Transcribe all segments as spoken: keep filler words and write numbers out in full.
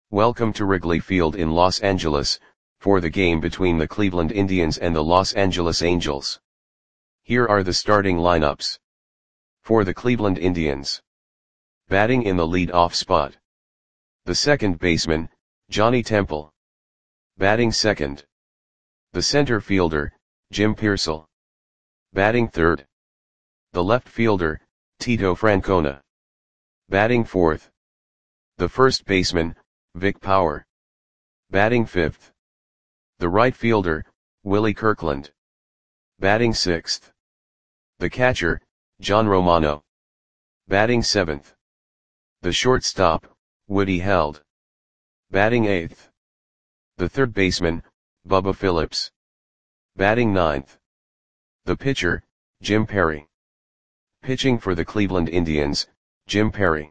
Welcome to Wrigley Field in Los Angeles, for the game between the Cleveland Indians and the Los Angeles Angels. Here are the starting lineups. For the Cleveland Indians. Batting in the lead-off spot. The second baseman, Johnny Temple. Batting second. The center fielder, Jim Piersall. Batting third. The left fielder, Tito Francona. Batting fourth. The first baseman, Vic Power. Batting fifth. The right fielder, Willie Kirkland. Batting sixth. The catcher, John Romano. Batting seventh. The shortstop, Woody Held. Batting eighth. The third baseman, Bubba Phillips. Batting ninth. The pitcher, Jim Perry. Pitching for the Cleveland Indians, Jim Perry.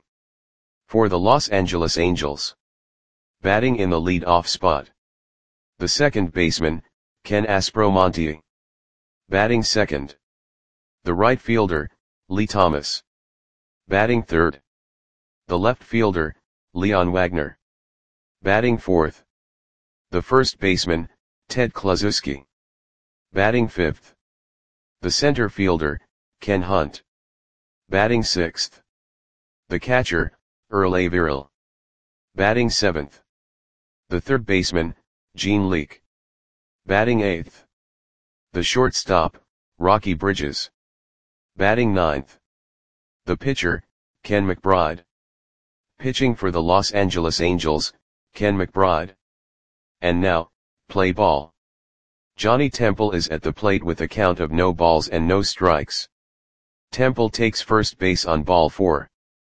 For the Los Angeles Angels. Batting in the lead-off spot. The second baseman, Ken Aspromonte. Batting second. The right fielder, Lee Thomas. Batting third. The left fielder, Leon Wagner. Batting fourth. The first baseman, Ted Kluszewski. Batting fifth. The center fielder, Ken Hunt. Batting sixth. The catcher, Earl Averill. Batting seventh. The third baseman, Gene Leake. Batting eighth. The shortstop, Rocky Bridges. Batting ninth. The pitcher, Ken McBride. Pitching for the Los Angeles Angels, Ken McBride. And now, play ball. Johnny Temple is at the plate with a count of no balls and no strikes. Temple takes first base on ball four.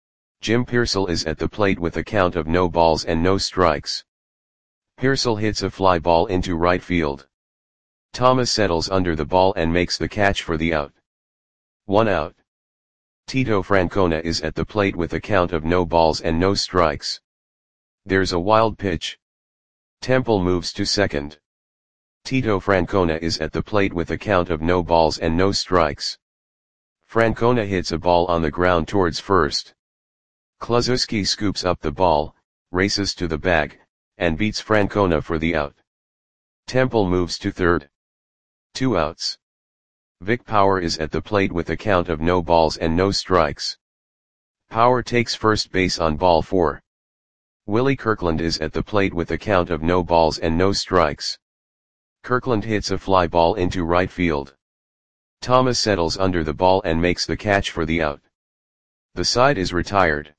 Jim Piersall is at the plate with a count of no balls and no strikes. Piersall hits a fly ball into right field. Thomas settles under the ball and makes the catch for the out. One out. Tito Francona is at the plate with a count of no balls and no strikes. There's a wild pitch. Temple moves to second. Tito Francona is at the plate with a count of no balls and no strikes. Francona hits a ball on the ground towards first. Kluszewski scoops up the ball, races to the bag, and beats Francona for the out. Temple moves to third. Two outs. Vic Power is at the plate with a count of no balls and no strikes. Power takes first base on ball four. Willie Kirkland is at the plate with a count of no balls and no strikes. Kirkland hits a fly ball into right field. Thomas settles under the ball and makes the catch for the out. The side is retired.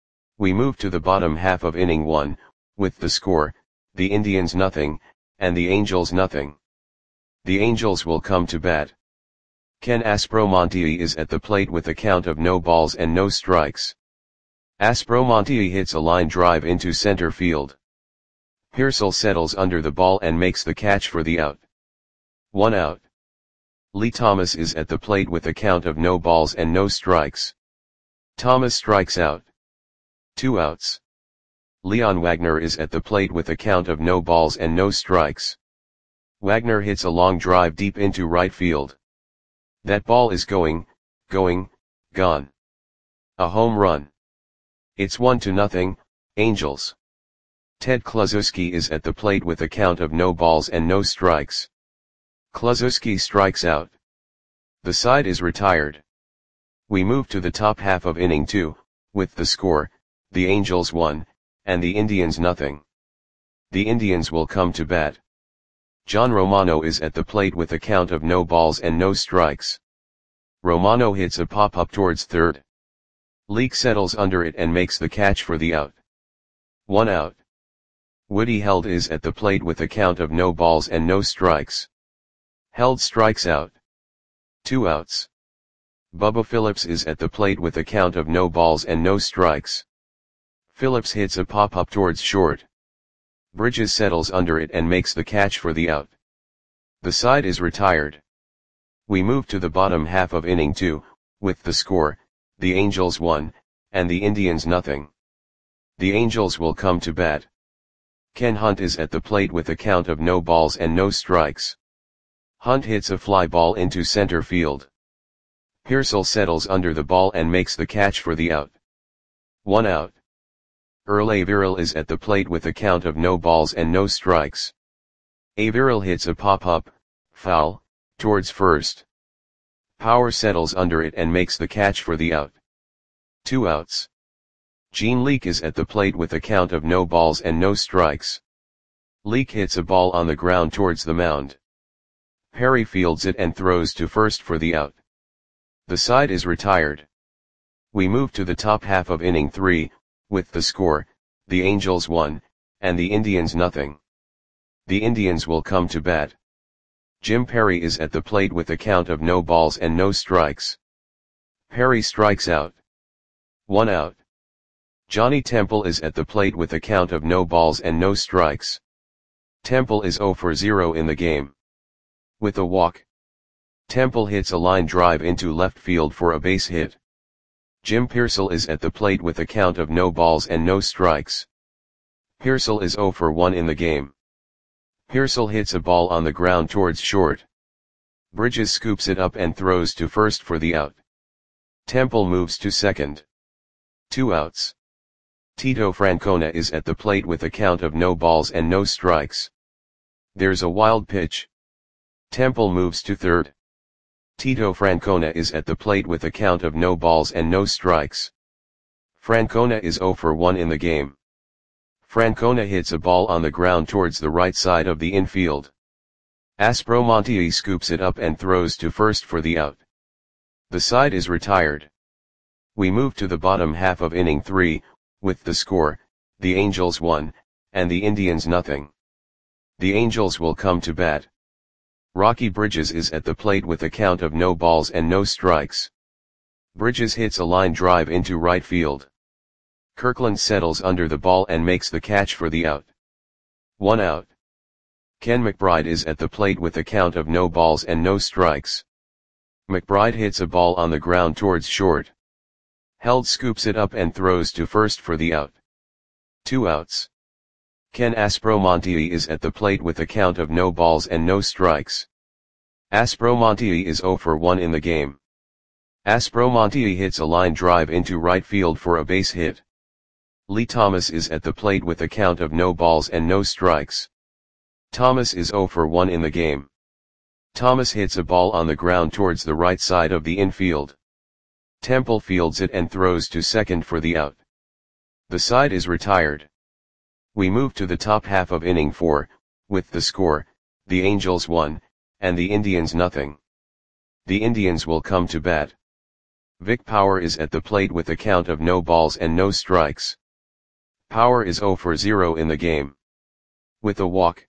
We move to the bottom half of inning one, with the score, the Indians nothing, and the Angels nothing. The Angels will come to bat. Ken Aspromonte is at the plate with a count of no balls and no strikes. Aspromonte hits a line drive into center field. Piersall settles under the ball and makes the catch for the out. One out. Lee Thomas is at the plate with a count of no balls and no strikes. Thomas strikes out. Two outs. Leon Wagner is at the plate with a count of no balls and no strikes. Wagner hits a long drive deep into right field. That ball is going, going, gone. A home run. It's one to nothing, Angels. Ted Kluszewski is at the plate with a count of no balls and no strikes. Kluszewski strikes out. The side is retired. We move to the top half of inning two, with the score, the Angels one, and the Indians nothing. The Indians will come to bat. John Romano is at the plate with a count of no balls and no strikes. Romano hits a pop-up towards third. Leake settles under it and makes the catch for the out. One out. Woody Held is at the plate with a count of no balls and no strikes. Held strikes out. Two outs. Bubba Phillips is at the plate with a count of no balls and no strikes. Phillips hits a pop-up towards short. Bridges settles under it and makes the catch for the out. The side is retired. We move to the bottom half of inning two, with the score, the Angels one, and the Indians nothing. The Angels will come to bat. Ken Hunt is at the plate with a count of no balls and no strikes. Hunt hits a fly ball into center field. Piersall settles under the ball and makes the catch for the out. One out. Earl Averill is at the plate with a count of no balls and no strikes. Averill hits a pop-up, foul, towards first. Power settles under it and makes the catch for the out. Two outs. Gene Leake is at the plate with a count of no balls and no strikes. Leake hits a ball on the ground towards the mound. Perry fields it and throws to first for the out. The side is retired. We move to the top half of inning three, with the score, the Angels one, and the Indians nothing. The Indians will come to bat. Jim Perry is at the plate with a count of no balls and no strikes. Perry strikes out. One out. Johnny Temple is at the plate with a count of no balls and no strikes. Temple is zero for zero in the game. With a walk, Temple hits a line drive into left field for a base hit. Jim Pearsall is at the plate with a count of no balls and no strikes. Pearsall is zero for one in the game. Pearsall hits a ball on the ground towards short. Bridges scoops it up and throws to first for the out. Temple moves to second. Two outs. Tito Francona is at the plate with a count of no balls and no strikes. There's a wild pitch. Temple moves to third. Tito Francona is at the plate with a count of no balls and no strikes. Francona is zero for one in the game. Francona hits a ball on the ground towards the right side of the infield. Aspromonte scoops it up and throws to first for the out. The side is retired. We move to the bottom half of inning three, with the score, the Angels one, and the Indians nothing. The Angels will come to bat. Rocky Bridges is at the plate with a count of no balls and no strikes. Bridges hits a line drive into right field. Kirkland settles under the ball and makes the catch for the out. One out. Ken McBride is at the plate with a count of no balls and no strikes. McBride hits a ball on the ground towards short. Held scoops it up and throws to first for the out. Two outs. Ken Aspromonte is at the plate with a count of no balls and no strikes. Aspromonte is zero for one in the game. Aspromonte hits a line drive into right field for a base hit. Lee Thomas is at the plate with a count of no balls and no strikes. Thomas is zero for one in the game. Thomas hits a ball on the ground towards the right side of the infield. Temple fields it and throws to second for the out. The side is retired. We move to the top half of inning four, with the score, the Angels one, and the Indians nothing. The Indians will come to bat. Vic Power is at the plate with a count of no balls and no strikes. Power is zero for zero in the game. With a walk,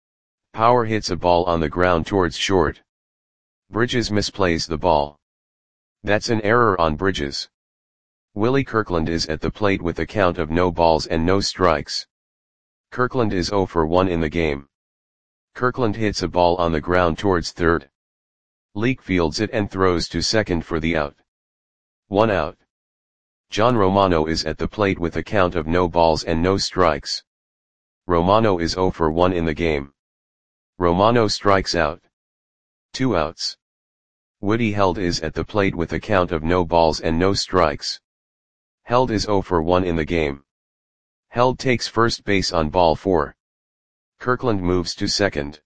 Power hits a ball on the ground towards short. Bridges misplays the ball. That's an error on Bridges. Willie Kirkland is at the plate with a count of no balls and no strikes. Kirkland is zero for one in the game. Kirkland hits a ball on the ground towards third. Leake fields it and throws to second for the out. One out. John Romano is at the plate with a count of no balls and no strikes. Romano is zero for one in the game. Romano strikes out. Two outs. Woody Held is at the plate with a count of no balls and no strikes. Held is zero for one in the game. Held takes first base on ball four. Kirkland moves to second.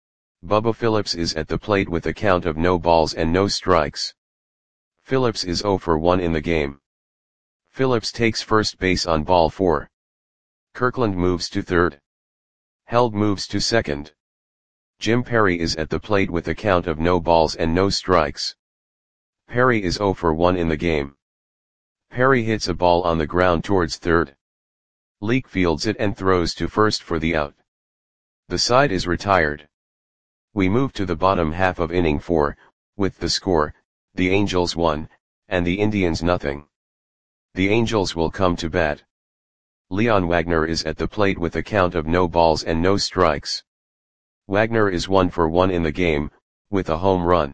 Bubba Phillips is at the plate with a count of no balls and no strikes. Phillips is zero for one in the game. Phillips takes first base on ball four. Kirkland moves to third. Held moves to second. Jim Perry is at the plate with a count of no balls and no strikes. Perry is zero for one in the game. Perry hits a ball on the ground towards third. Leake fields it and throws to first for the out. The side is retired. We move to the bottom half of inning four, with the score, the Angels one, and the Indians nothing. The Angels will come to bat. Leon Wagner is at the plate with a count of no balls and no strikes. Wagner is one for one in the game, with a home run.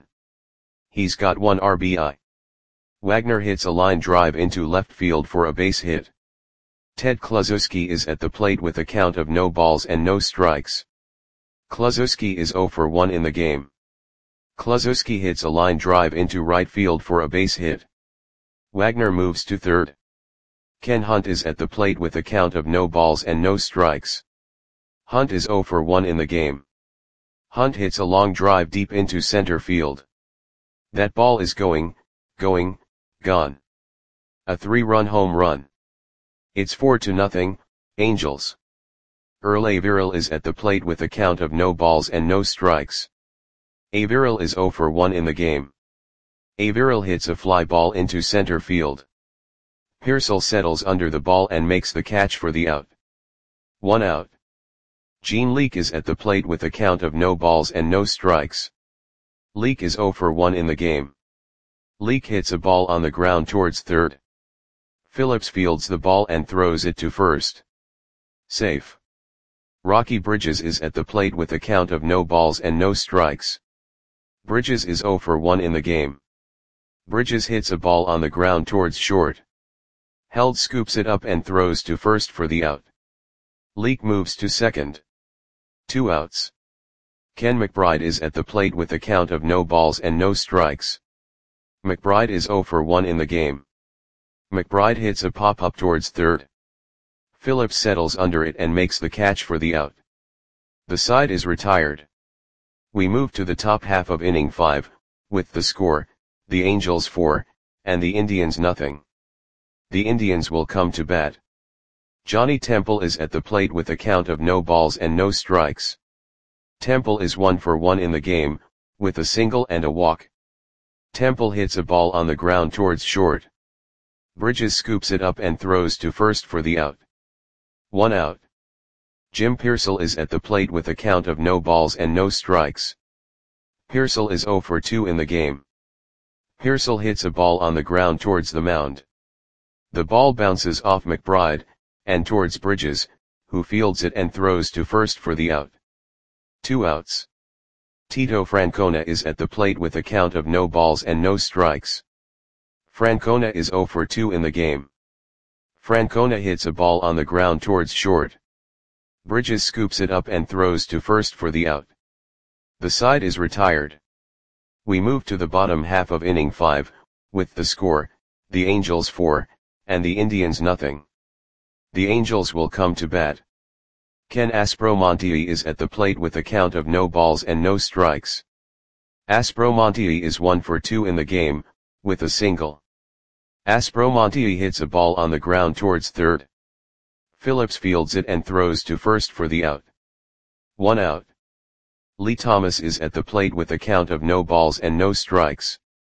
He's got one R B I. Wagner hits a line drive into left field for a base hit. Ted Kluszewski is at the plate with a count of no balls and no strikes. Kluszewski is zero for one in the game. Kluszewski hits a line drive into right field for a base hit. Wagner moves to third. Ken Hunt is at the plate with a count of no balls and no strikes. Hunt is zero for one in the game. Hunt hits a long drive deep into center field. That ball is going, going, gone. A three-run home run. It's four to nothing, Angels. Earl Averill is at the plate with a count of no balls and no strikes. Averill is zero for one in the game. Averill hits a fly ball into center field. Pearsall settles under the ball and makes the catch for the out. One out. Gene Leake is at the plate with a count of no balls and no strikes. Leake is zero for one in the game. Leake hits a ball on the ground towards third. Phillips fields the ball and throws it to first. Safe. Rocky Bridges is at the plate with a count of no balls and no strikes. Bridges is zero for one in the game. Bridges hits a ball on the ground towards short. Held scoops it up and throws to first for the out. Leake moves to second. Two outs. Ken McBride is at the plate with a count of no balls and no strikes. McBride is zero for one in the game. McBride hits a pop-up towards third. Phillips settles under it and makes the catch for the out. The side is retired. We move to the top half of inning five, with the score, the Angels four, and the Indians nothing. The Indians will come to bat. Johnny Temple is at the plate with a count of no balls and no strikes. Temple is one for one in the game, with a single and a walk. Temple hits a ball on the ground towards short. Bridges scoops it up and throws to first for the out. One out. Jim Pearsall is at the plate with a count of no balls and no strikes. Pearsall is zero for two in the game. Pearsall hits a ball on the ground towards the mound. The ball bounces off McBride, and towards Bridges, who fields it and throws to first for the out. Two outs. Tito Francona is at the plate with a count of no balls and no strikes. Francona is zero for two in the game. Francona hits a ball on the ground towards short. Bridges scoops it up and throws to first for the out. The side is retired. We move to the bottom half of inning five, with the score, the Angels four, and the Indians nothing. The Angels will come to bat. Ken Aspromonte is at the plate with a count of no balls and no strikes. Aspromonte is one for two in the game, with a single. Aspromonte hits a ball on the ground towards third. Phillips fields it and throws to first for the out. One out. Lee Thomas is at the plate with a count of no balls and no strikes.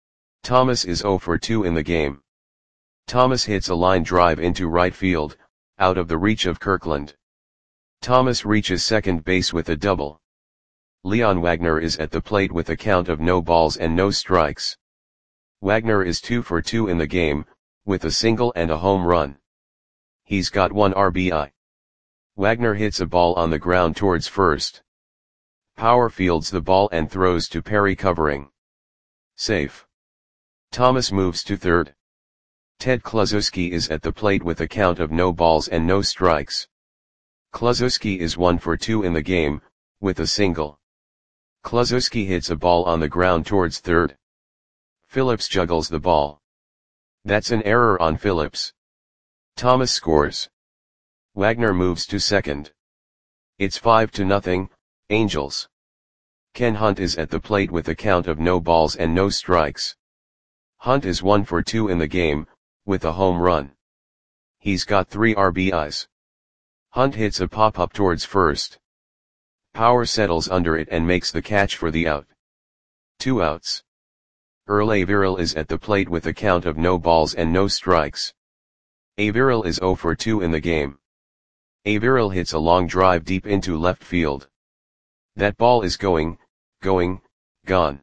Thomas is zero for two in the game. Thomas hits a line drive into right field, out of the reach of Kirkland. Thomas reaches second base with a double. Leon Wagner is at the plate with a count of no balls and no strikes. Wagner is two for two in the game, with a single and a home run. He's got one R B I. Wagner hits a ball on the ground towards first. Power fields the ball and throws to Perry covering. Safe. Thomas moves to third. Ted Kluszewski is at the plate with a count of no balls and no strikes. Kluszewski is one for two in the game, with a single. Kluszewski hits a ball on the ground towards third. Phillips juggles the ball. That's an error on Phillips. Thomas scores. Wagner moves to second. It's five to nothing, Angels. Ken Hunt is at the plate with a count of no balls and no strikes. Hunt is one for two in the game, with a home run. He's got three R B Is. Hunt hits a pop-up towards first. Power settles under it and makes the catch for the out. Two outs. Earl Averill is at the plate with a count of no balls and no strikes. Averill is zero for two in the game. Averill hits a long drive deep into left field. That ball is going, going, gone.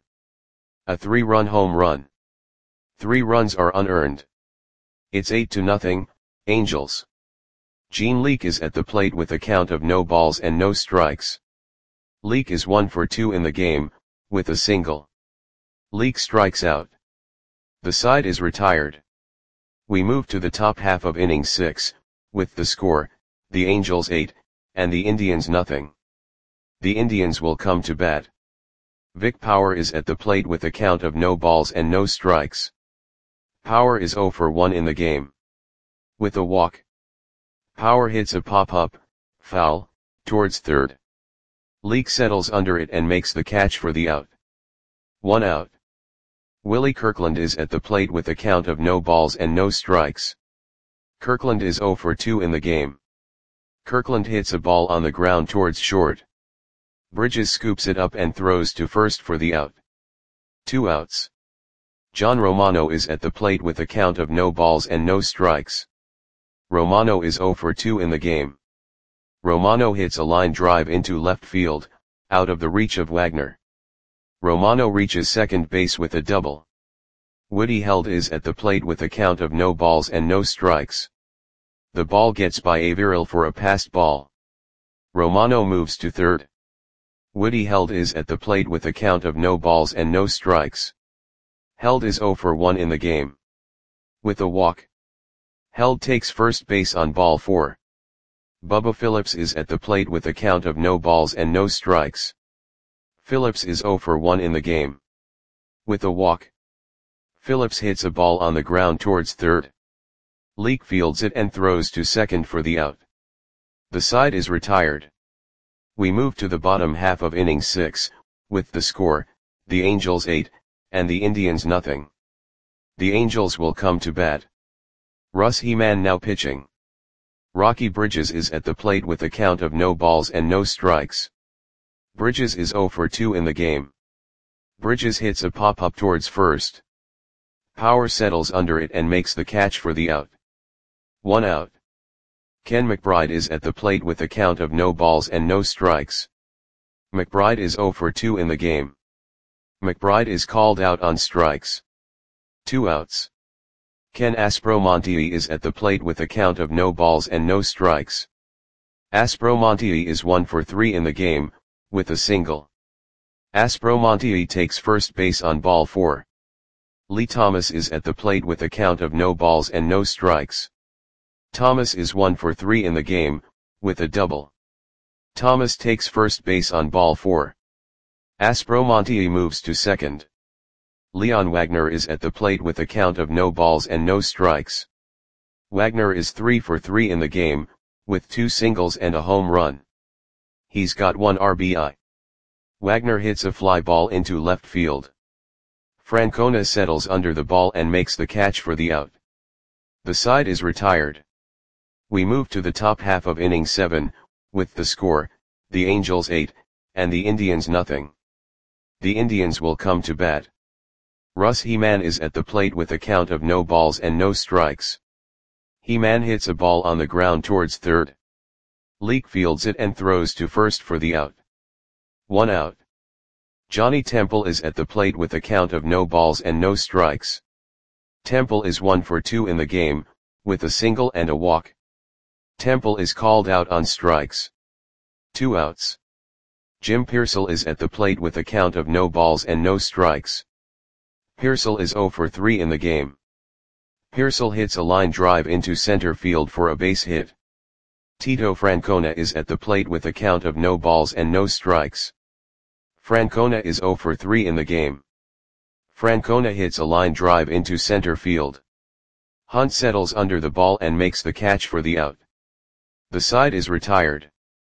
A three-run home run. Three runs are unearned. It's eight to nothing, Angels. Gene Leake is at the plate with a count of no balls and no strikes. Leake is one for two in the game, with a single. Leake strikes out. The side is retired. We move to the top half of inning six, with the score, the Angels eight, and the Indians nothing. The Indians will come to bat. Vic Power is at the plate with a count of no balls and no strikes. Power is zero for one in the game. with a walk. Power hits a pop-up, foul, towards third. Leak settles under it and makes the catch for the out. One out. Willie Kirkland is at the plate with a count of no balls and no strikes. Kirkland is zero for two in the game. Kirkland hits a ball on the ground towards short. Bridges scoops it up and throws to first for the out. Two outs. John Romano is at the plate with a count of no balls and no strikes. Romano is zero for two in the game. Romano hits a line drive into left field, out of the reach of Wagner. Romano reaches second base with a double. Woody Held is at the plate with a count of no balls and no strikes. The ball gets by Averill for a passed ball. Romano moves to third. Woody Held is at the plate with a count of no balls and no strikes. Held is zero for one in the game. With a walk. Held takes first base on ball four. Bubba Phillips is at the plate with a count of no balls and no strikes. Phillips is zero for one in the game. With a walk. Phillips hits a ball on the ground towards third. Leak fields it and throws to second for the out. The side is retired. We move to the bottom half of inning six, with the score, the Angels eight, and the Indians nothing. The Angels will come to bat. Russ He-Man now pitching. Rocky Bridges is at the plate with a count of no balls and no strikes. Bridges is zero for two in the game. Bridges hits a pop-up towards first. Power settles under it and makes the catch for the out. One out. Ken McBride is at the plate with a count of no balls and no strikes. McBride is zero for two in the game. McBride is called out on strikes. Two outs. Ken Aspromonte is at the plate with a count of no balls and no strikes. Aspromonte is one for three in the game, with a single. Aspromonte takes first base on ball four. Lee Thomas is at the plate with a count of no balls and no strikes. Thomas is one for three in the game, with a double. Thomas takes first base on ball four. Aspromonte moves to second. Leon Wagner is at the plate with a count of no balls and no strikes. Wagner is three for three in the game, with two singles and a home run. He's got one R B I. Wagner hits a fly ball into left field. Francona settles under the ball and makes the catch for the out. The side is retired. We move to the top half of inning seven, with the score, the Angels eight, and the Indians nothing. The Indians will come to bat. Russ He-Man is at the plate with a count of no balls and no strikes. He-Man hits a ball on the ground towards third. Leak fields it and throws to first for the out. One out. Johnny Temple is at the plate with a count of no balls and no strikes. Temple is one for two in the game, with a single and a walk. Temple is called out on strikes. Two outs. Jim Pearsall is at the plate with a count of no balls and no strikes. Pearsall is zero for three in the game. Pearsall hits a line drive into center field for a base hit. Tito Francona is at the plate with a count of no balls and no strikes. Francona is zero for three in the game. Francona hits a line drive into center field. Hunt settles under the ball and makes the catch for the out. The side is retired.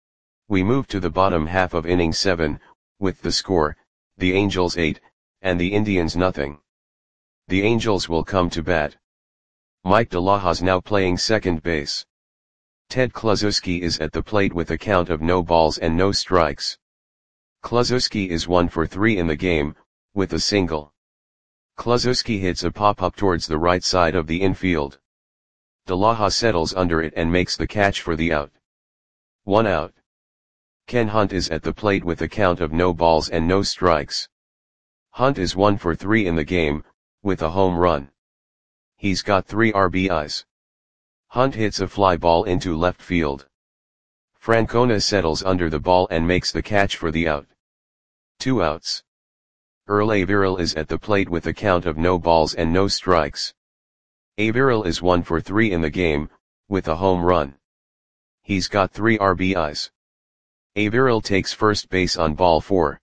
We move to the bottom half of inning seven, with the score, the Angels eight, and the Indians nothing. The Angels will come to bat. Mike DeLahoz now playing second base. Ted Kluszewski is at the plate with a count of no balls and no strikes. Kluszewski is one for three in the game, with a single. Kluszewski hits a pop-up towards the right side of the infield. DeLahoz settles under it and makes the catch for the out. One out. Ken Hunt is at the plate with a count of no balls and no strikes. Hunt is one for three in the game, with a home run. He's got three R B Is. Hunt hits a fly ball into left field. Francona settles under the ball and makes the catch for the out. Two outs. Earl Averill is at the plate with a count of no balls and no strikes. Averill is one for three in the game, with a home run. He's got three R B Is. Averill takes first base on ball four.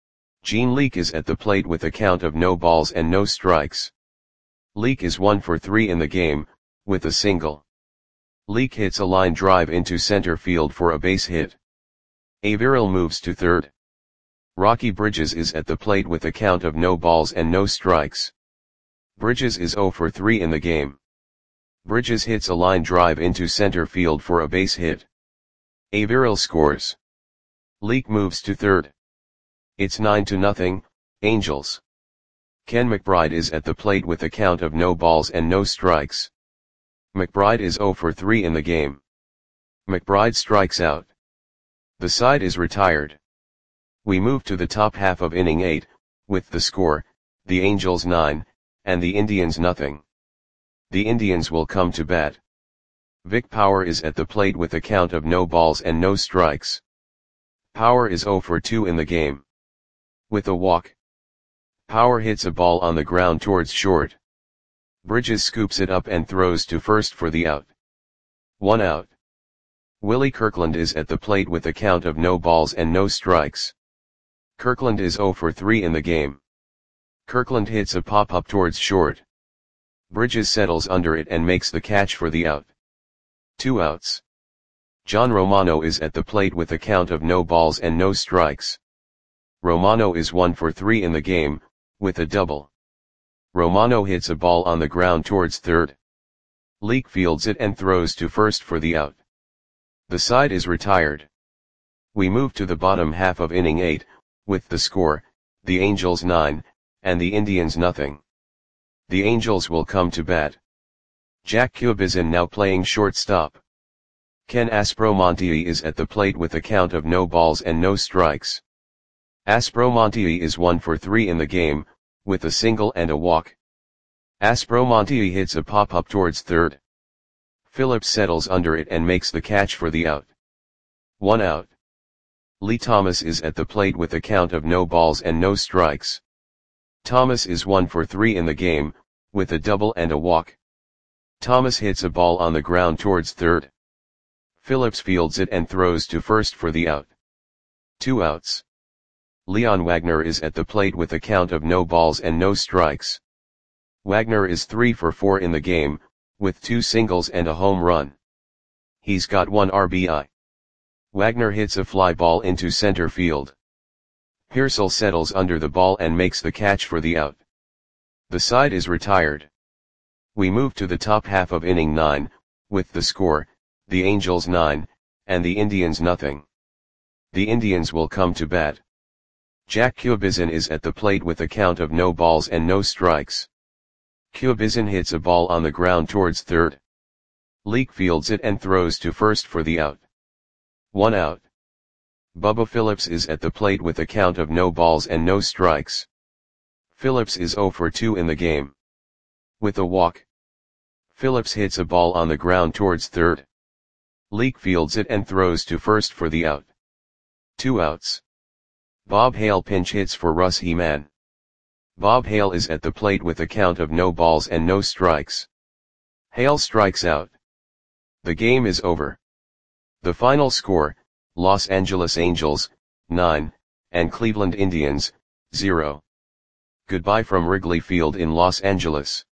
Gene Leake is at the plate with a count of no balls and no strikes. Leake is one for three in the game, with a single. Leake hits a line drive into center field for a base hit. Averill moves to third. Rocky Bridges is at the plate with a count of no balls and no strikes. Bridges is zero for three in the game. Bridges hits a line drive into center field for a base hit. Averill scores. Leake moves to third. It's nine to nothing, Angels. Ken McBride is at the plate with a count of no balls and no strikes. McBride is zero for three in the game. McBride strikes out. The side is retired. We move to the top half of inning eight, with the score, the Angels nine, and the Indians nothing. The Indians will come to bat. Vic Power is at the plate with a count of no balls and no strikes. Power is zero for two in the game. With a walk. Power hits a ball on the ground towards short. Bridges scoops it up and throws to first for the out. One out. Willie Kirkland is at the plate with a count of no balls and no strikes. Kirkland is zero for three in the game. Kirkland hits a pop-up towards short. Bridges settles under it and makes the catch for the out. Two outs. John Romano is at the plate with a count of no balls and no strikes. Romano is one for three in the game, with a double. Romano hits a ball on the ground towards third. Leake fields it and throws to first for the out. The side is retired. We move to the bottom half of inning eight, with the score, the Angels nine, and the Indians nothing. The Angels will come to bat. Jack Cubizin now playing shortstop. Ken Aspromonte is at the plate with a count of no balls and no strikes. Aspromonte is one for three in the game, with a single and a walk. Aspromonte hits a pop-up towards third. Phillips settles under it and makes the catch for the out. One out. Lee Thomas is at the plate with a count of no balls and no strikes. Thomas is one for three in the game, with a double and a walk. Thomas hits a ball on the ground towards third. Phillips fields it and throws to first for the out. Two outs. Leon Wagner is at the plate with a count of no balls and no strikes. Wagner is three for four in the game, with two singles and a home run. He's got one R B I. Wagner hits a fly ball into center field. Pearsall settles under the ball and makes the catch for the out. The side is retired. We move to the top half of inning nine, with the score, the Angels nine, and the Indians nothing. The Indians will come to bat. Jack Cubizin is at the plate with a count of no balls and no strikes. Cubizin hits a ball on the ground towards third. Leake fields it and throws to first for the out. One out. Bubba Phillips is at the plate with a count of no balls and no strikes. Phillips is zero for two in the game. With a walk. Phillips hits a ball on the ground towards third. Leake fields it and throws to first for the out. Two outs. Bob Hale pinch hits for Russ Heman. Bob Hale is at the plate with a count of no balls and no strikes. Hale strikes out. The game is over. The final score, Los Angeles Angels, nine, and Cleveland Indians, zero. Goodbye from Wrigley Field in Los Angeles.